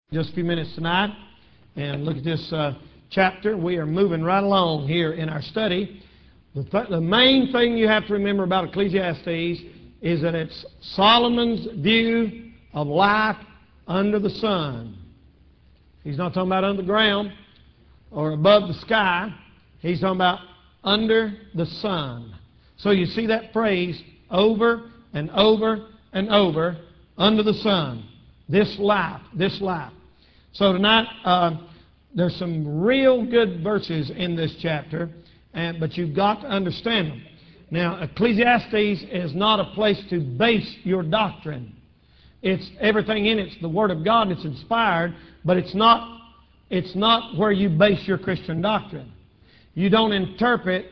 Just a few minutes tonight and look at this chapter. We are moving right along here in our study. The main thing you have to remember about Ecclesiastes is that it's Solomon's view of life under the sun. He's not talking about under the ground or above the sky. He's talking about under the sun. So you see that phrase over and over and over, under the sun. This life, this life. So tonight, there's some real good verses in this chapter, but you've got to understand them. Now, Ecclesiastes is not a place to base your doctrine. It's everything in it's the Word of God, and it's inspired, but it's not where you base your Christian doctrine. You don't interpret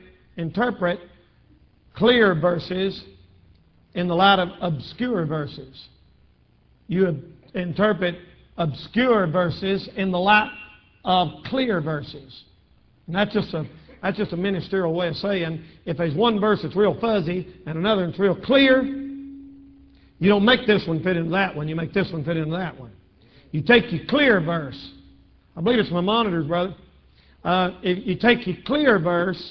clear verses in the light of obscure verses. You interpret obscure verses in the light of clear verses. And that's just a ministerial way of saying, if there's one verse that's real fuzzy and another that's real clear, you don't make this one fit into that one, you make this one fit into that one. You take your clear verse. I believe it's my monitors, brother. If you take your clear verse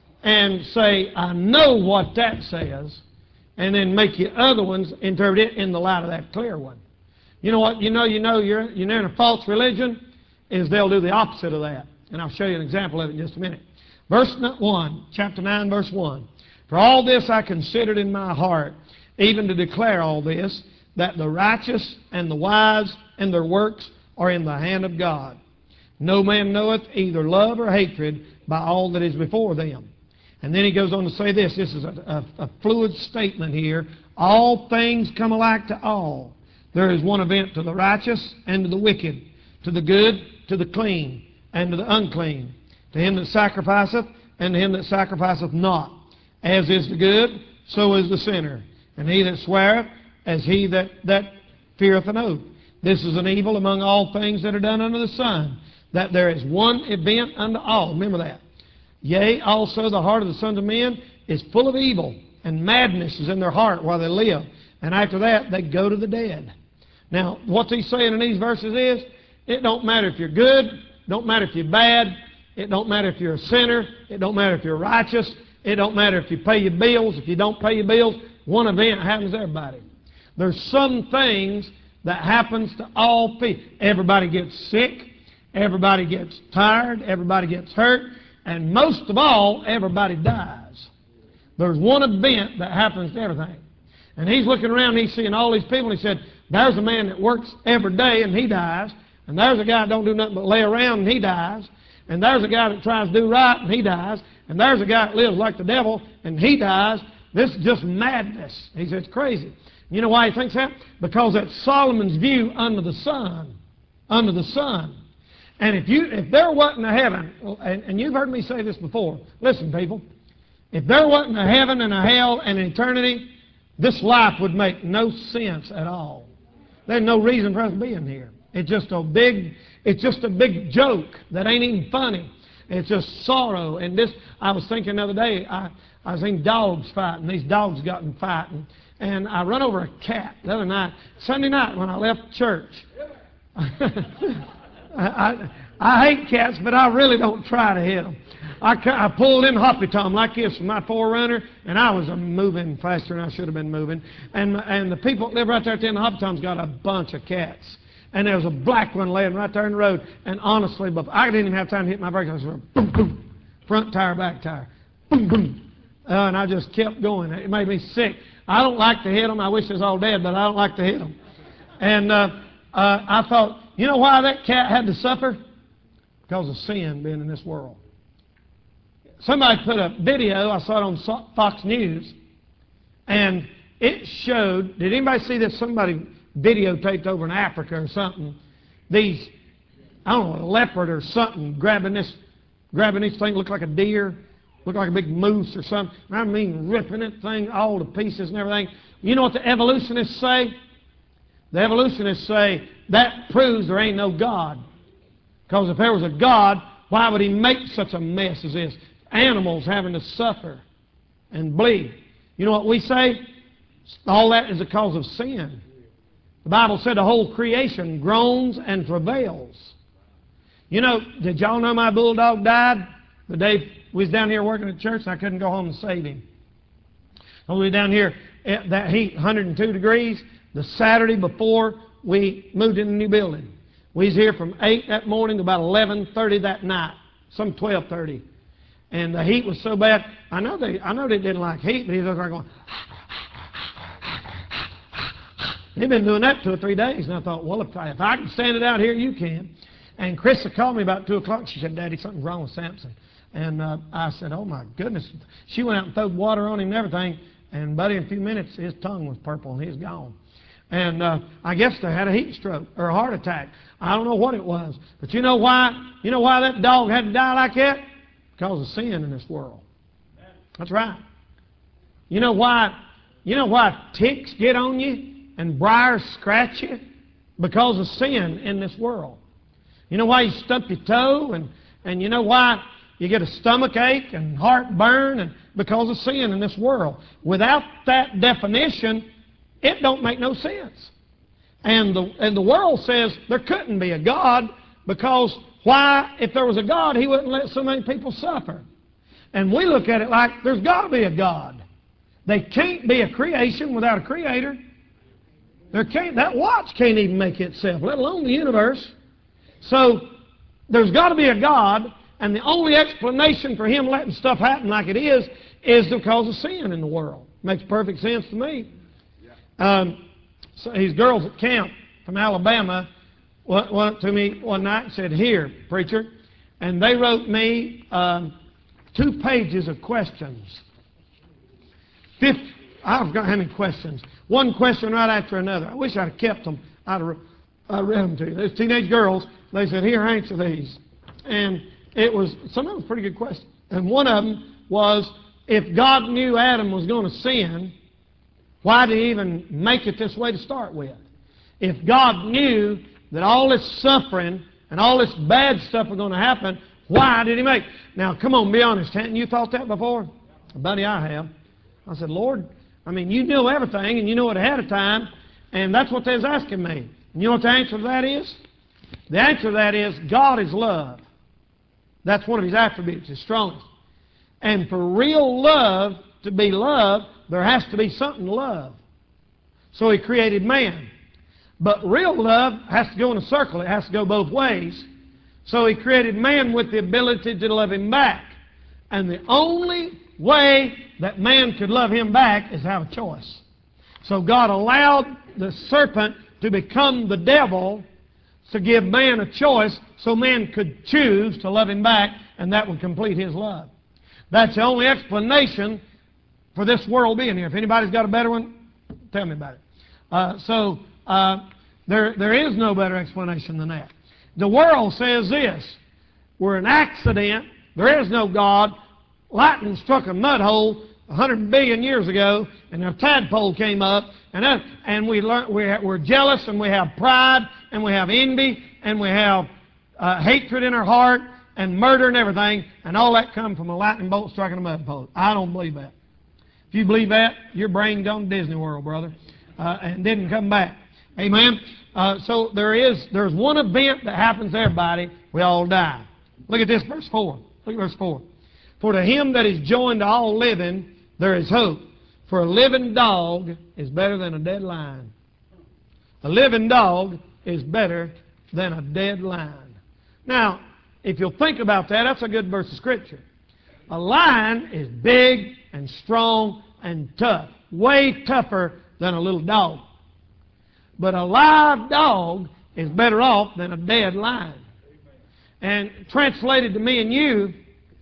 and say, I know what that says, and then make your other ones interpret it in the light of that clear one. You know what? You know you're in a false religion is they'll do the opposite of that. And I'll show you an example of it in just a minute. Verse 1, chapter 9, verse 1. For all this I considered in my heart, even to declare all this, that the righteous and the wise and their works are in the hand of God. No man knoweth either love or hatred by all that is before them. And then he goes on to say this. This is a fluid statement here. All things come alike to all. There is one event to the righteous and to the wicked, to the good, to the clean, and to the unclean, to him that sacrificeth, and to him that sacrificeth not. As is the good, so is the sinner. And he that sweareth, as he that feareth an oath. This is an evil among all things that are done under the sun, that there is one event unto all. Remember that. Yea, also the heart of the sons of men is full of evil, and madness is in their heart while they live. And after that, they go to the dead. Now, what he's saying in these verses is, it don't matter if you're good, it don't matter if you're bad, it don't matter if you're a sinner, it don't matter if you're righteous, it don't matter if you pay your bills, if you don't pay your bills, one event happens to everybody. There's some things that happens to all people. Everybody gets sick, everybody gets tired, everybody gets hurt, and most of all, everybody dies. There's one event that happens to everything. And he's looking around and he's seeing all these people and he said, there's a man that works every day and he dies. And there's a guy that don't do nothing but lay around and he dies. And there's a guy that tries to do right and he dies. And there's a guy that lives like the devil and he dies. This is just madness. He said, it's crazy. You know why he thinks that? Because that's Solomon's view under the sun. Under the sun. And if there wasn't a heaven, and you've heard me say this before, listen people, if there wasn't a heaven and a hell and an eternity, this life would make no sense at all. There's no reason for us being here. It's just a big joke that ain't even funny. It's just sorrow. And this, I was thinking the other day, I seen dogs fighting. These dogs got in fighting. And I run over a cat the other night, Sunday night when I left church. I hate cats, but I really don't try to hit them. I pulled in Hoppy Tom like this with my 4Runner, and I was moving faster than I should have been moving. And the people that live right there at the end of Hoppy Tom's got a bunch of cats. And there was a black one laying right there in the road. And honestly, I didn't even have time to hit my brakes. I was boom, boom, front tire, back tire, boom, boom. And I just kept going. It made me sick. I don't like to hit them. I wish they was all dead, but I don't like to hit them. And I thought, you know why that cat had to suffer? Because of sin being in this world. Somebody put a video, I saw it on Fox News, and it showed, did anybody see this? Somebody videotaped over in Africa or something, these, I don't know, a leopard or something grabbing this thing, looked like a deer, looked like a big moose or something. I mean, ripping that thing all to pieces and everything. You know what the evolutionists say? The evolutionists say that proves there ain't no God. Because if there was a God, why would he make such a mess as this? Animals having to suffer and bleed. You know what we say? All that is a cause of sin. The Bible said the whole creation groans and travails. You know, did y'all know my bulldog died the day we was down here working at church and I couldn't go home and save him? We were down here at that heat, 102 degrees, the Saturday before we moved in the new building. We was here from 8 that morning to about 11:30 that night, some 12:30. And the heat was so bad. I know they didn't like heat, but he was going. They've been doing that 2 or 3 days, and I thought, well, if I can stand it out here, you can. And Krista called me about 2 o'clock. She said, Daddy, something's wrong with Samson. And I said, oh, my goodness. She went out and throwed water on him and everything. And, buddy, in a few minutes, his tongue was purple, and he was gone. And I guess they had a heat stroke or a heart attack. I don't know what it was. But you know why? You know why that dog had to die like that? Because of sin in this world. That's right. You know why ticks get on you and briars scratch you? Because of sin in this world. You know why you stump your toe, and you know why you get a stomach ache and heartburn, and because of sin in this world. Without that definition, it don't make no sense. And the world says there couldn't be a God, because why, if there was a God, He wouldn't let so many people suffer. And we look at it like there's got to be a God. There can't be a creation without a creator. That watch can't even make itself, let alone the universe. So there's got to be a God, and the only explanation for Him letting stuff happen like it is because of sin in the world. Makes perfect sense to me. So these girls at camp from Alabama went up to me one night and said, here, preacher. And they wrote me 2 pages of questions. I forgot how many questions. One question right after another. I wish I'd have kept them. I'd read them to you. There's teenage girls. They said, here, answer these. And some of them was pretty good questions. And one of them was, if God knew Adam was going to sin, why did He even make it this way to start with? If God knew that all this suffering and all this bad stuff was going to happen, why did He make it? Now, come on, be honest. Hadn't you thought that before? Buddy, I have. I said, Lord, you know everything, and you know it ahead of time, and that's what they was asking me. And you know what the answer to that is? The answer to that is, God is love. That's one of His attributes, His strongest. And for real love to be love, there has to be something to love. So He created man. But real love has to go in a circle. It has to go both ways. So He created man with the ability to love him back. And the only way that man could love him back is have a choice. So God allowed the serpent to become the devil to give man a choice so man could choose to love him back, and that would complete his love. That's the only explanation for this world being here. If anybody's got a better one, tell me about it. There is no better explanation than that. The world says this: we're an accident. There is no God. Lightning struck a mud hole 100 billion years ago, and a tadpole came up, and we're jealous, and we have pride, and we have envy, and we have hatred in our heart, and murder and everything, and all that come from a lightning bolt striking a mud hole. I don't believe that. If you believe that, your brain gone to Disney World, brother, and didn't come back. Amen? So there's one event that happens to everybody. We all die. Look at this, verse 4. Look at verse 4. For to him that is joined to all living, there is hope. For a living dog is better than a dead lion. A living dog is better than a dead lion. Now, if you'll think about that, that's a good verse of Scripture. A lion is big and strong and tough. Way tougher than a little dog. But a live dog is better off than a dead lion. And translated to me and you,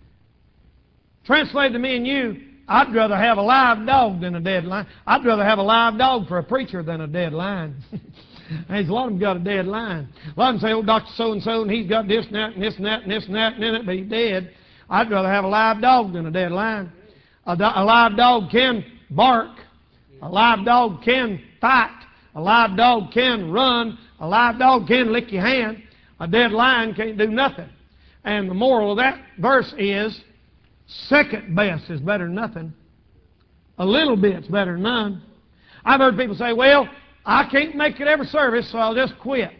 I'd rather have a live dog than a dead lion. I'd rather have a live dog for a preacher than a dead lion. There's a lot of them got a dead lion. A lot of them say, oh, Dr. So-and-so, and he's got this and that and this and that and this and that, and then but he's dead. I'd rather have a live dog than a dead lion. A live dog can bark. A live dog can fight. A live dog can run. A live dog can lick your hand. A dead lion can't do nothing. And the moral of that verse is, second best is better than nothing. A little bit's better than none. I've heard people say, well, I can't make it every service, so I'll just quit.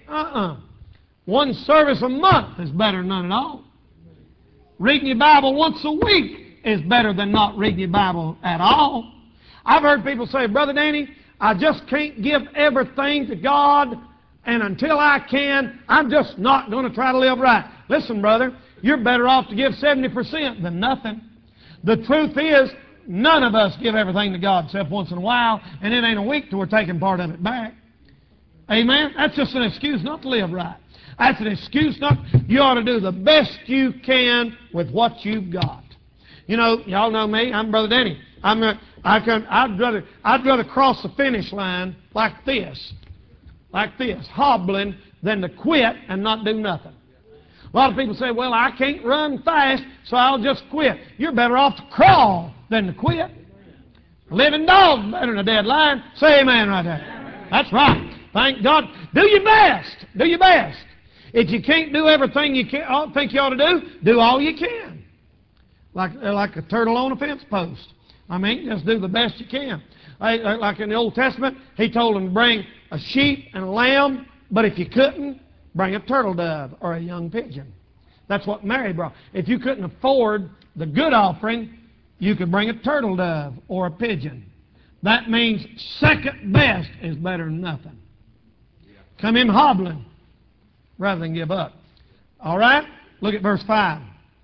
One service a month is better than none at all. Reading your Bible once a week is better than not reading your Bible at all. I've heard people say, Brother Danny, I just can't give everything to God, and until I can, I'm just not going to try to live right. Listen, brother, you're better off to give 70% than nothing. The truth is, none of us give everything to God except once in a while, and it ain't a week till we're taking part of it back. Amen? That's just an excuse not to live right. That's an excuse not. You ought to do the best you can with what you've got. You know, y'all know me. I'm Brother Danny. I'd rather cross the finish line like this, hobbling, than to quit and not do nothing. A lot of people say, well, I can't run fast, so I'll just quit. You're better off to crawl than to quit. A living dog's better than a dead lion. Say amen right there. That's right. Thank God. Do your best. Do your best. If you can't do everything you think you ought to do all you can. Like a turtle on a fence post. I mean, just do the best you can. Like in the Old Testament, he told them to bring a sheep and a lamb, but if you couldn't, bring a turtle dove or a young pigeon. That's what Mary brought. If you couldn't afford the good offering, you could bring a turtle dove or a pigeon. That means second best is better than nothing. Come in hobbling rather than give up. All right? Look at verse 5.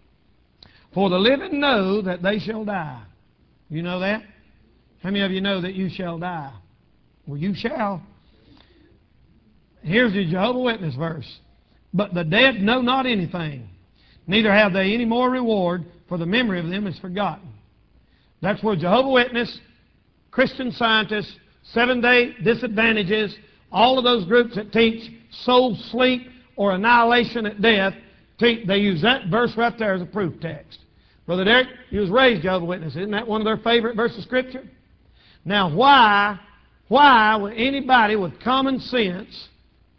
For the living know that they shall die. You know that? How many of you know that you shall die? Well, you shall. Here's the Jehovah's Witness verse. But the dead know not anything, neither have they any more reward, for the memory of them is forgotten. That's where Jehovah's Witness, Christian Scientists, Seventh-day Disadvantages, all of those groups that teach soul sleep or annihilation at death, they use that verse right there as a proof text. Brother Derek, you was raised Jehovah's Witness. Isn't that one of their favorite verses of Scripture? Now, why would anybody with common sense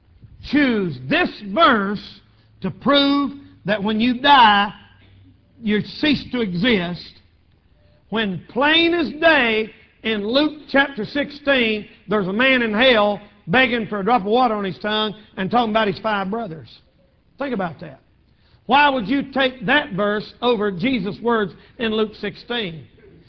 choose this verse to prove that when you die, you cease to exist, when plain as day in Luke chapter 16, there's a man in hell begging for a drop of water on his tongue and talking about his 5 brothers. Think about that. Why would you take that verse over Jesus' words in Luke 16?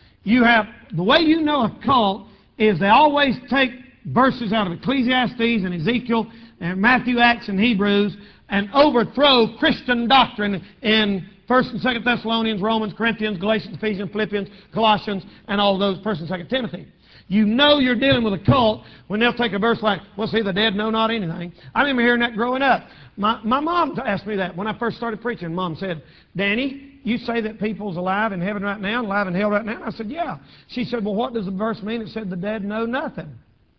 The way you know a cult is they always take verses out of Ecclesiastes and Ezekiel and Matthew, Acts, and Hebrews and overthrow Christian doctrine in 1st and 2nd Thessalonians, Romans, Corinthians, Galatians, Ephesians, Philippians, Colossians, and all those, 1st and 2nd Timothy. You know you're dealing with a cult when they'll take a verse like, well, see, the dead know not anything. I remember hearing that growing up. My mom asked me that when I first started preaching. Mom said, Danny, you say that people's alive in heaven right now, alive in hell right now? And I said, yeah. She said, well, what does the verse mean? It said the dead know nothing.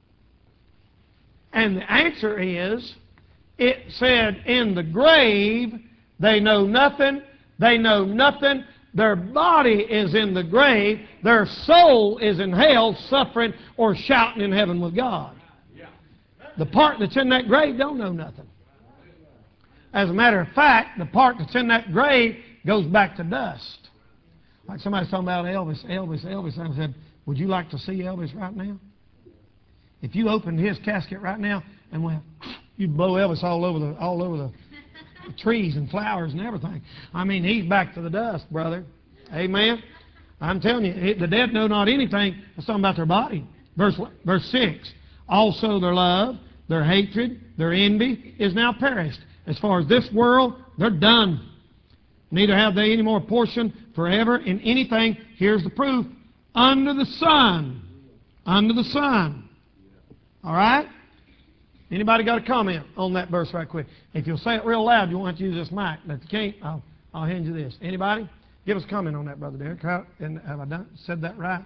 And the answer is, it said in the grave, they know nothing, they know nothing. Their body is in the grave. Their soul is in hell, suffering or shouting in heaven with God. The part that's in that grave don't know nothing. As a matter of fact, the part that's in that grave goes back to dust. Like somebody's talking about Elvis. I said, would you like to see Elvis right now? If you opened his casket right now and went, you'd blow Elvis all over the trees and flowers and everything. I mean, he's back to the dust, brother. Amen? I'm telling you, the dead know not anything. That's talking about their body. Verse 6. Also their love, their hatred, their envy is now perished. As far as this world, they're done. Neither have they any more portion forever in anything. Here's the proof. Under the sun. Under the sun. All right? Anybody got a comment on that verse right quick? If you'll say it real loud, you won't have to use this mic. But if you can't, I'll hand you this. Anybody? Give us a comment on that, Brother Derek. Have I said that right?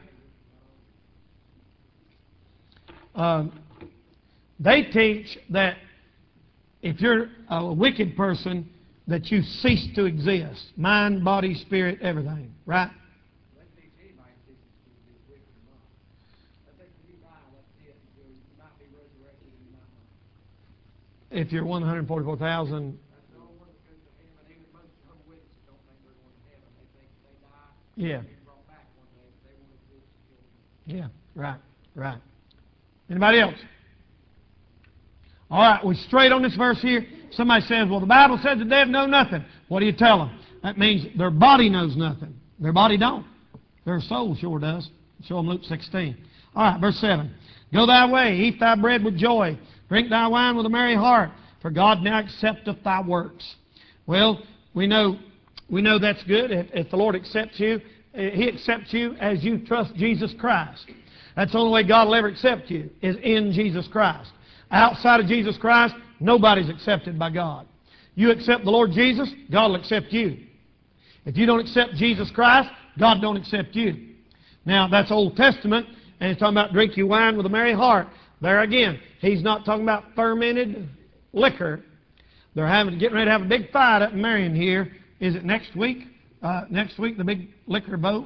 They teach that if you're a wicked person, that you cease to exist. Mind, body, spirit, everything. Right? If you're 144,000. Yeah. Yeah, right. Anybody else? All right, we're straight on this verse here. Somebody says, well, the Bible says the dead know nothing. What do you tell them? That means their body knows nothing. Their body don't. Their soul sure does. Show them Luke 16. All right, verse 7. Go thy way, eat thy bread with joy, drink thy wine with a merry heart, for God now accepteth thy works. Well, we know that's good. If the Lord accepts you, He accepts you as you trust Jesus Christ. That's the only way God will ever accept you, is in Jesus Christ. Outside of Jesus Christ, nobody's accepted by God. You accept the Lord Jesus, God will accept you. If you don't accept Jesus Christ, God don't accept you. Now, that's Old Testament, and He's talking about drink your wine with a merry heart. There again, He's not talking about fermented liquor. They're getting ready to have a big fight up in Marion here. Is it next week? Next week, the big liquor vote?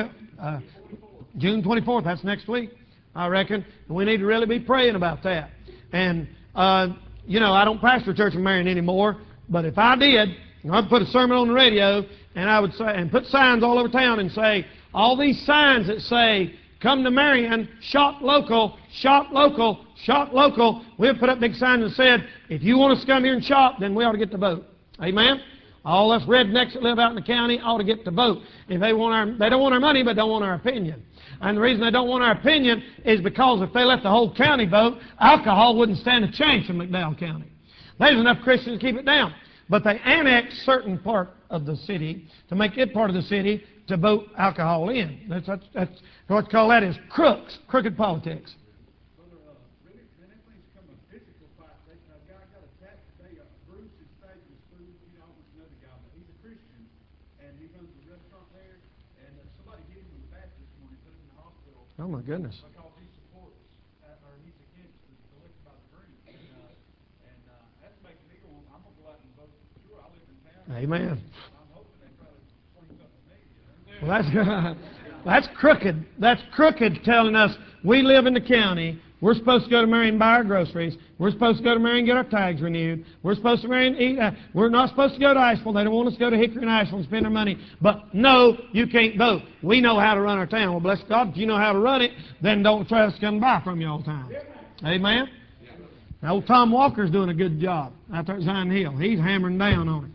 June 24th, that's next week, I reckon. And we need to really be praying about that. And, you know, I don't pastor a church in Marion anymore, but if I did, I'd put a sermon on the radio, and I would say, and put signs all over town and say, all these signs that say, come to Marion, shop local, shop local, shop local. We'd put up big signs that said, if you want us to come here and shop, then we ought to get to vote. Amen? All us rednecks that live out in the county ought to get to vote. If they don't want our money, but don't want our opinion. And the reason they don't want our opinion is because if they let the whole county vote, alcohol wouldn't stand a chance in McDowell County. There's enough Christians to keep it down. But they annexed certain part of the city to make it part of the city to vote alcohol in. That's what you call that is crooks, crooked politics. Really, anything's come a physical fight. A guy got attacked today. Bruce is saving his food. You know, another guy, but he's a Christian, and he runs a restaurant there. And somebody hit him with a bat this morning, put him in the hospital. Oh my goodness! Because he supports, or he's against the liquor by the drink, and that's making me go. I'm gonna go out and vote. Sure, I live in town. Amen. I'm hoping they try to swing something to me. Well, that's crooked. That's crooked telling us we live in the county. We're supposed to go to Marion and buy our groceries. We're supposed to go to Marion and get our tags renewed. We're supposed to Marion eat. We're not supposed to go to Iceville. They don't want us to go to Hickory and Iceville and spend our money. But no, you can't vote. We know how to run our town. Well, bless God, if you know how to run it, then don't try us to come buy from you all the time. Amen? Now, old Tom Walker's doing a good job out there at Zion Hill. He's hammering down on it.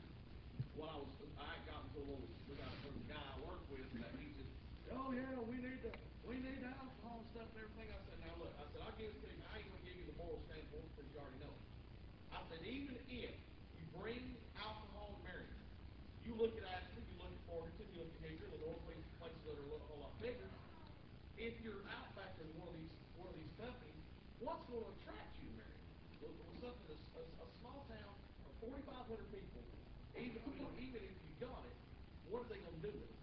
Oh yeah, we need the alcohol and stuff and everything. I said, now look, I'll give it to you. I ain't gonna give you the moral standpoint because you already know it. I said, even if you bring alcohol to Marion, you look at Ashland, you look at Morganton, you look at Hickory, the North places that are a whole lot bigger. If you're out back in one of these companies, what's going to attract you to Marion? Something a small town of 4,500 people. Even if you got it, what are they going to do with it?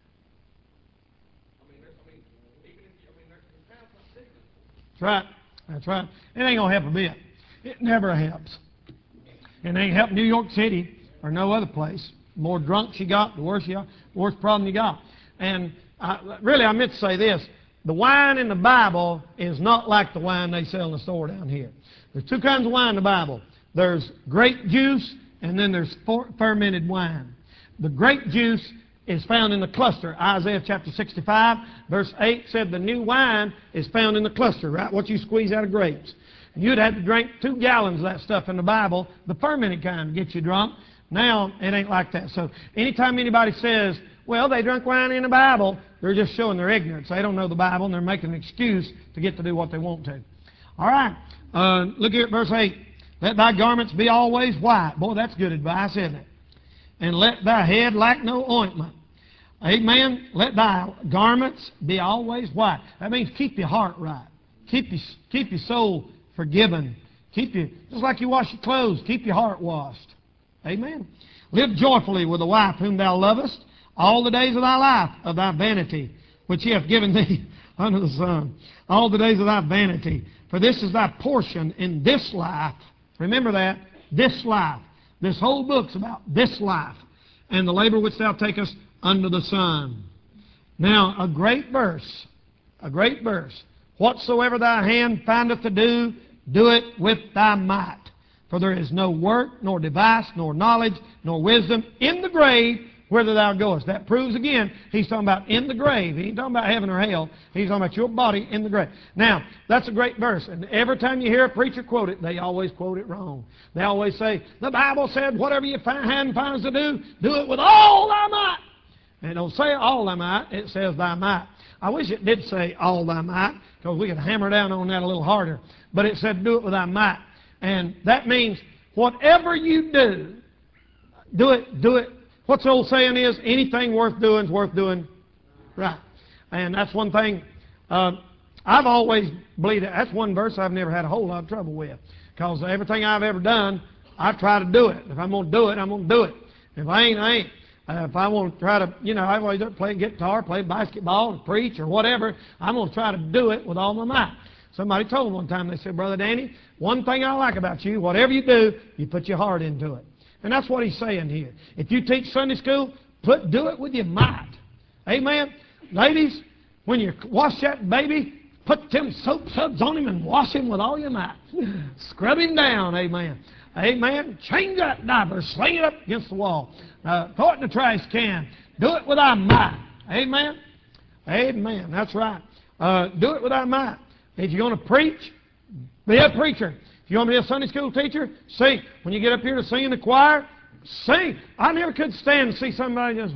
That's right. That's right. It ain't going to help a bit. It never helps. It ain't helped New York City or no other place. The more drunks you got, the worse problem you got. And I meant to say this. The wine in the Bible is not like the wine they sell in the store down here. There's two kinds of wine in the Bible. There's grape juice and then there's fermented wine. The grape juice is found in the cluster. Isaiah chapter 65, verse 8 said the new wine is found in the cluster, right? What you squeeze out of grapes. And you'd have to drink 2 gallons of that stuff in the Bible, the fermented kind, to get you drunk. Now, it ain't like that. So, anytime anybody says, well, they drank wine in the Bible, they're just showing their ignorance. They don't know the Bible, and they're making an excuse to get to do what they want to. All right. Look here at verse 8. Let thy garments be always white. Boy, that's good advice, isn't it? And let thy head lack no ointment. Amen. Let thy garments be always white. That means keep your heart right. Keep your soul forgiven. Just like you wash your clothes, keep your heart washed. Amen. Live joyfully with the wife whom thou lovest all the days of thy life, of thy vanity, which he hath given thee under the sun. All the days of thy vanity. For this is thy portion in this life. Remember that. This life. This whole book's about this life. And the labor which thou takest under the sun. Now, a great verse. A great verse. Whatsoever thy hand findeth to do, do it with thy might. For there is no work, nor device, nor knowledge, nor wisdom in the grave whither thou goest. That proves again, he's talking about in the grave. He ain't talking about heaven or hell. He's talking about your body in the grave. Now, that's a great verse. And every time you hear a preacher quote it, they always quote it wrong. They always say, the Bible said, whatever your hand finds to do, do it with all thy might. And it don't say all thy might, it says thy might. I wish it did say all thy might, because we could hammer down on that a little harder. But it said do it with thy might. And that means whatever you do, do it. What's the old saying is, anything worth doing is worth doing right. And that's one thing I've always believed. That's one verse I've never had a whole lot of trouble with. Because everything I've ever done, I try to do it. If I'm going to do it, I'm going to do it. If I ain't, I ain't. If I want to try to, I've always done play guitar, play basketball, or preach, or whatever, I'm going to try to do it with all my might. Somebody told me one time, they said, Brother Danny, one thing I like about you, whatever you do, you put your heart into it. And that's what he's saying here. If you teach Sunday school, do it with your might. Amen? Ladies, when you wash that baby, put them soap suds on him and wash him with all your might. Scrub him down, amen. Amen. Change that diaper, sling it up against the wall. Throw it in the trash can. Do it with our might. Amen. Amen. That's right. Do it with our might. If you're going to preach, be a preacher. If you want to be a Sunday school teacher, sing. When you get up here to sing in the choir, sing. I never could stand to see somebody just,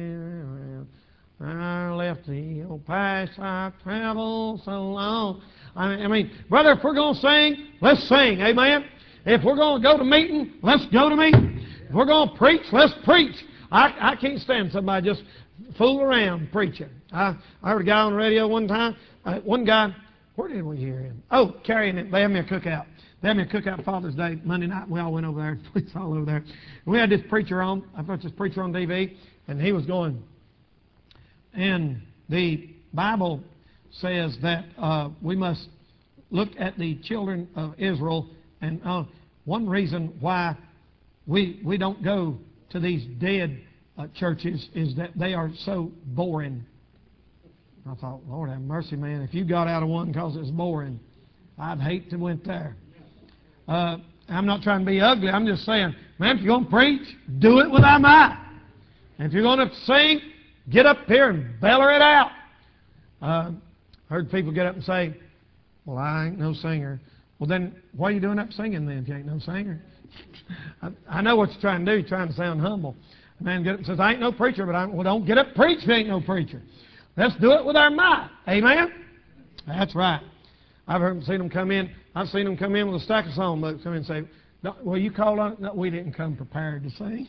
I left the old past I traveled so long. I mean, brother, if we're going to sing, let's sing. Amen. If we're going to go to meeting, let's go to meeting. If we're going to preach, let's preach. I can't stand somebody just fool around preaching. I heard a guy on the radio one time. One guy, where did we hear him? Oh, carrying it. They had me a cookout. They had me a cookout Father's Day, Monday night. We all went over there. Police all over there. We had this preacher on. I put this preacher on TV, and he was going. And the Bible says that we must look at the children of Israel. And one reason why we don't go to these dead churches is that they are so boring. I thought, Lord have mercy, man. If you got out of one because it's boring, I'd hate to went there. I'm not trying to be ugly. I'm just saying, man, if you're going to preach, do it with thy might. And if you're going to sing, get up here and beller it out. Heard people get up and say, well, I ain't no singer. Well, then, why are you doing up singing then if you ain't no singer? I know what you're trying to do. You're trying to sound humble. A man get up and says, I ain't no preacher, but well, don't get up and preach if you ain't no preacher. Let's do it with our might. Amen? That's right. I've seen them come in. I've seen them come in with a stack of songbooks. Come in and say, well, you called on it? No, we didn't come prepared to sing.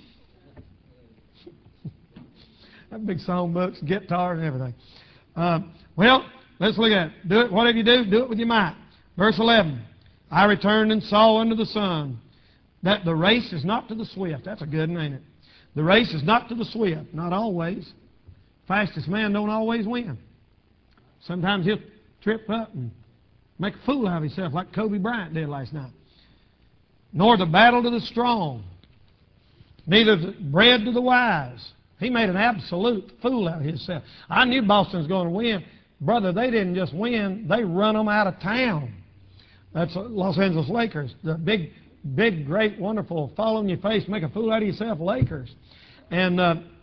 That big songbooks, guitar, and everything. Well, let's look at it. Do it. Whatever you do it with your might. Verse 11. I returned and saw under the sun that the race is not to the swift. That's a good one, ain't it? The race is not to the swift. Not always. Fastest man don't always win. Sometimes he'll trip up and make a fool out of himself like Kobe Bryant did last night. Nor the battle to the strong. Neither the bread to the wise. He made an absolute fool out of himself. I knew Boston was going to win. Brother, they didn't just win. They run them out of town. That's Los Angeles Lakers. The big, great, wonderful, fall on your face, make a fool out of yourself Lakers. And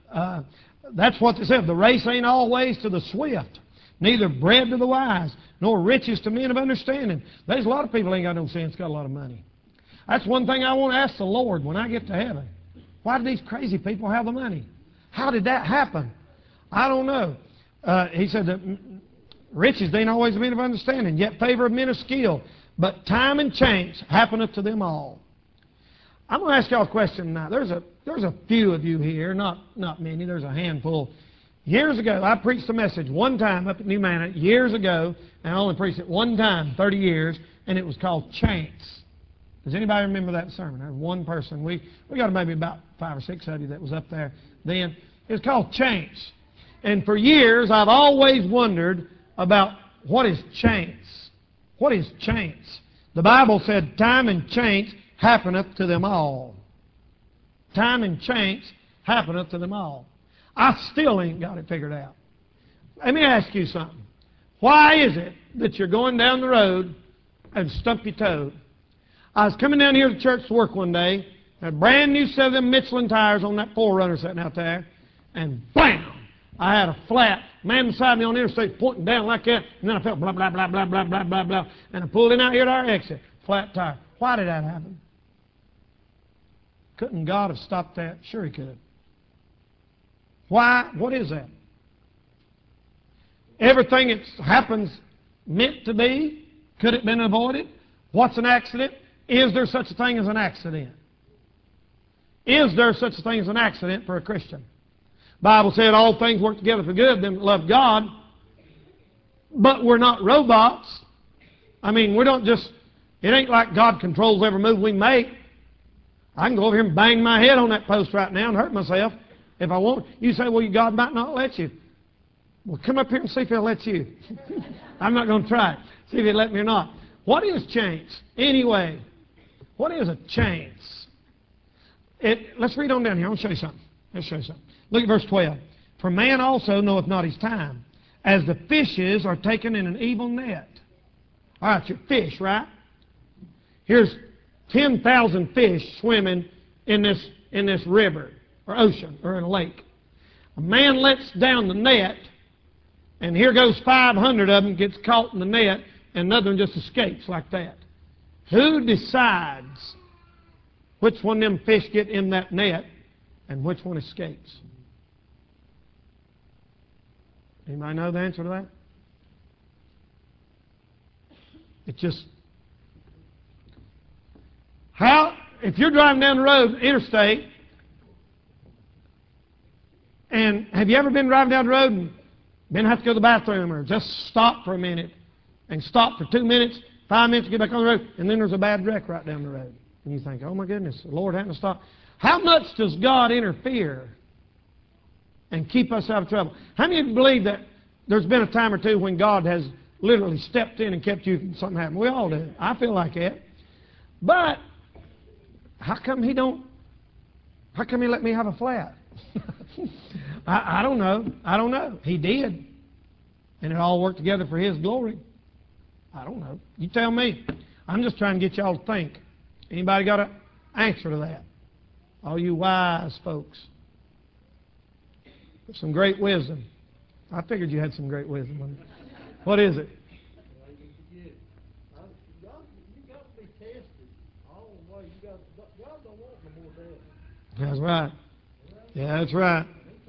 that's what they said. The race ain't always to the swift, neither bread to the wise, nor riches to men of understanding. There's a lot of people ain't got no sense, got a lot of money. That's one thing I want to ask the Lord when I get to heaven. Why do these crazy people have the money? How did that happen? I don't know. He said that riches ain't always men of understanding, yet favor of men of skill. But time and chance happeneth to them all. I'm going to ask y'all a question now. There's a few of you here, not many, there's a handful. Years ago, I preached a message one time up at New Manor, years ago, and I only preached it one time, 30 years, and it was called Chance. Does anybody remember that sermon? There was one person. We got maybe about 5 or 6 of you that was up there then. It was called Chance. And for years, I've always wondered about what is chance. What is chance? The Bible said time and chance happeneth to them all. Time and chance happeneth to them all. I still ain't got it figured out. Let me ask you something. Why is it that you're going down the road and stump your toe? I was coming down here to church to work one day, and a brand new set of them Michelin tires on that 4Runner sitting out there. and blam! I had a flat. Man beside me on the interstate pointing down like that, and then I felt blah, blah, blah, blah, blah, blah, blah, blah, and I pulled in out here to our exit. Flat tire. Why did that happen? Couldn't God have stopped that? Sure He could. Why? What is that? Everything that happens meant to be? Could it have been avoided? What's an accident? Is there such a thing as an accident? Is there such a thing as an accident for a Christian? The Bible said all things work together for good, them that love God. But we're not robots. I mean, we don't just, it ain't like God controls every move we make. I can go over here and bang my head on that post right now and hurt myself if I want. You say, well, God might not let you. Well, come up here and see if He'll let you. I'm not going to try it. See if He'll let me or not. What is chance? Anyway, what is a chance? Let's read on down here. I'll show you something. Let's show you something. Look at verse 12. For man also knoweth not his time, as the fishes are taken in an evil net. All right, your fish, right? Here's 10,000 fish swimming in this river or ocean or in a lake. A man lets down the net, and here goes 500 of them, gets caught in the net, and another one just escapes like that. Who decides which one of them fish get in that net and which one escapes? Anybody know the answer to that? It's just, if you're driving down the road, interstate, and have you ever been driving down the road and been have to go to the bathroom or just stop for a minute and stop for 2 minutes, 5 minutes to get back on the road, and then there's a bad wreck right down the road. And you think, oh my goodness, the Lord hadn't stopped. How much does God interfere and keep us out of trouble? How many of you believe that there's been a time or two when God has literally stepped in and kept you from something happening? We all do. I feel like it. But how come He let me have a flat? I don't know. I don't know. He did. And it all worked together for His glory. I don't know. You tell me. I'm just trying to get y'all to think. Anybody got an answer to that? All you wise folks. Some great wisdom. I figured you had some great wisdom. What is it? You got to be tested all the way. God don't want no more death. That's right. Yeah, that's right.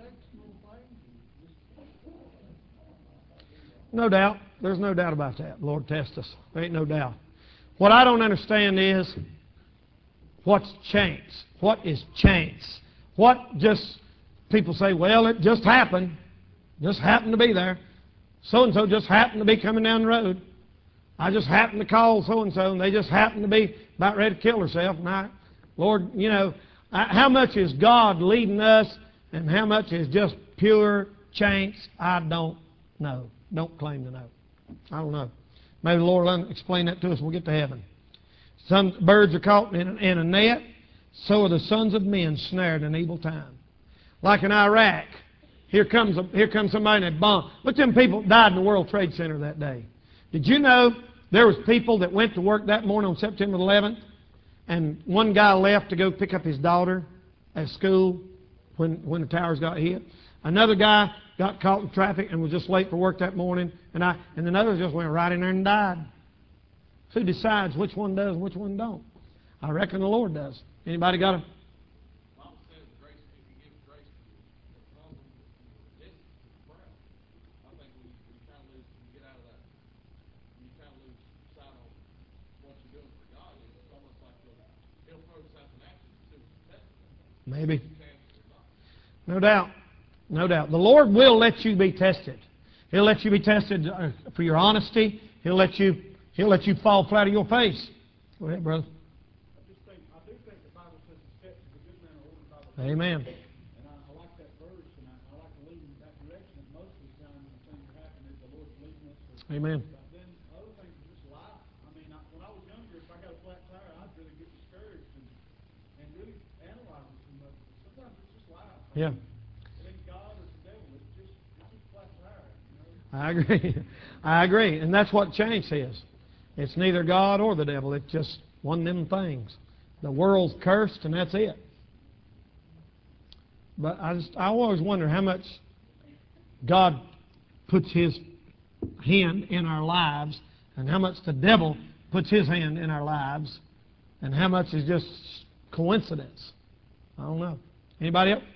No doubt. There's no doubt about that. The Lord tests us. There ain't no doubt. What I don't understand is what's chance? What is chance? What just, people say, well, it just happened. Just happened to be there. So-and-so just happened to be coming down the road. I just happened to call so-and-so, and they just happened to be about ready to kill herself. And Lord, you know, how much is God leading us, and how much is just pure chance? I don't know. Don't claim to know. I don't know. Maybe the Lord will explain that to us when we get to heaven. Some birds are caught in a net, so are the sons of men snared in evil time. Like in Iraq, here comes somebody in a bomb. Look at them people that died in the World Trade Center that day. Did you know there was people that went to work that morning on September 11th, and one guy left to go pick up his daughter at school when the towers got hit? Another guy got caught in traffic and was just late for work that morning, and another just went right in there and died. Who decides which one does and which one don't? I reckon the Lord does. Anybody got a... Bible says grace, if He gives grace to you, the problem is the proud. I think we kind of lose, we get out of that. You kind of lose sight on what you're doing for God. It's almost like He'll throw something at you to test you. Maybe. No doubt. No doubt. The Lord will let you be tested. He'll let you be tested for your honesty. He'll let you fall flat on your face. Go ahead, brother. I do think the Bible says the steps of a good man are ordered by the Lord. Amen. And I like that verse, and I like to lead in that direction. And most of the time when things are happening, the Lord's leading us. Amen. But then other things are just life. I mean, when I was younger, if I got a flat tire, I'd really get discouraged and really analyze it too much. But sometimes it's just life. Yeah. It ain't God or the devil. It's just a flat tire. You know? I agree. I agree. And that's what change is. It's neither God or the devil. It's just one of them things. The world's cursed, and that's it. But I always wonder how much God puts His hand in our lives and how much the devil puts his hand in our lives and how much is just coincidence. I don't know. Anybody else?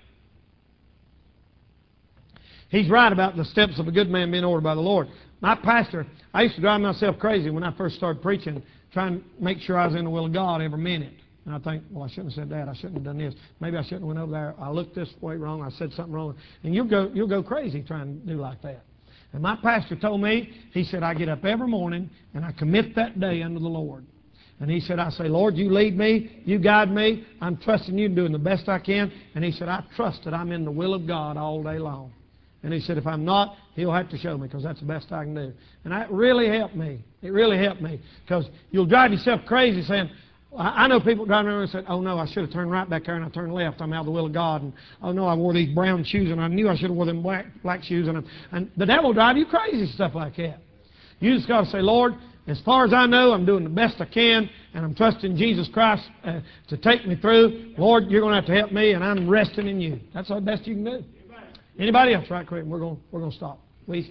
He's right about the steps of a good man being ordered by the Lord. My pastor, I used to drive myself crazy when I first started preaching, trying to make sure I was in the will of God every minute. And I think, well, I shouldn't have said that. I shouldn't have done this. Maybe I shouldn't have went over there. I looked this way wrong. I said something wrong. And you'll go crazy trying to do like that. And my pastor told me, he said, I get up every morning and I commit that day unto the Lord. And he said, I say, Lord, you lead me, you guide me. I'm trusting you and doing the best I can. And he said, I trust that I'm in the will of God all day long. And he said, if I'm not, He'll have to show me because that's the best I can do. And that really helped me. It really helped me because you'll drive yourself crazy saying, I know people driving around and said, oh no, I should have turned right back there and I turned left. I'm out of the will of God. And oh no, I wore these brown shoes and I knew I should have wore them black shoes. And the devil will drive you crazy, stuff like that. You just got to say, Lord, as far as I know, I'm doing the best I can and I'm trusting Jesus Christ to take me through. Lord, you're going to have to help me and I'm resting in you. That's the best you can do. Anybody else? Right quick. We're going to stop. Please.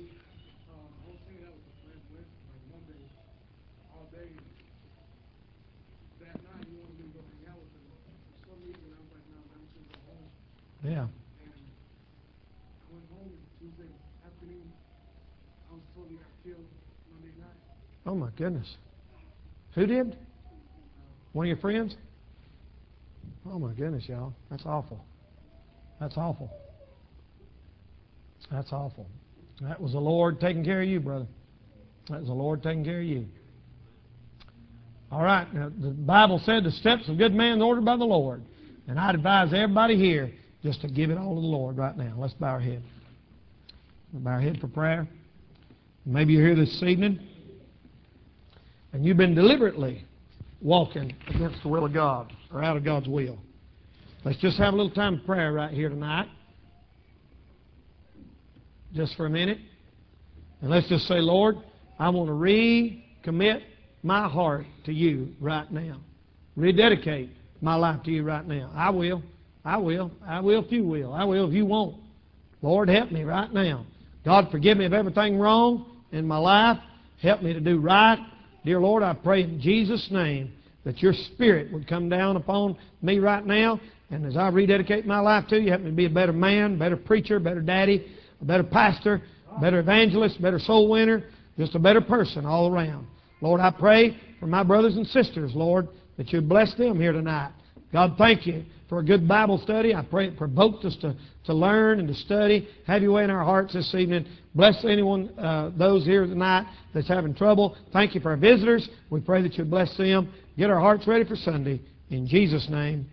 Yeah. And I went home Tuesday afternoon. I was told he got killed Monday night. Oh my goodness. Who did? One of your friends? Oh my goodness, y'all. That's awful. That's awful. That's awful. That was the Lord taking care of you, brother. That was the Lord taking care of you. All right. Now, the Bible said the steps of a good man are ordered by the Lord. And I'd advise everybody here just to give it all to the Lord right now. Let's bow our head. We'll bow our head for prayer. Maybe you're here this evening and you've been deliberately walking against the will of God or out of God's will. Let's just have a little time of prayer right here tonight. Just for a minute. And let's just say, Lord, I want to recommit my heart to you right now. Rededicate my life to you right now. I will. I will. I will if you will. I will if you won't. Lord, help me right now. God, forgive me of everything wrong in my life. Help me to do right. Dear Lord, I pray in Jesus' name that your Spirit would come down upon me right now. And as I rededicate my life to you, help me to be a better man, better preacher, better daddy, a better pastor, a better evangelist, better soul winner, just a better person all around. Lord, I pray for my brothers and sisters, Lord, that you bless them here tonight. God, thank you for a good Bible study. I pray it provoked us to learn and to study. Have your way in our hearts this evening. Bless anyone, those here tonight that's having trouble. Thank you for our visitors. We pray that you bless them. Get our hearts ready for Sunday. In Jesus' name,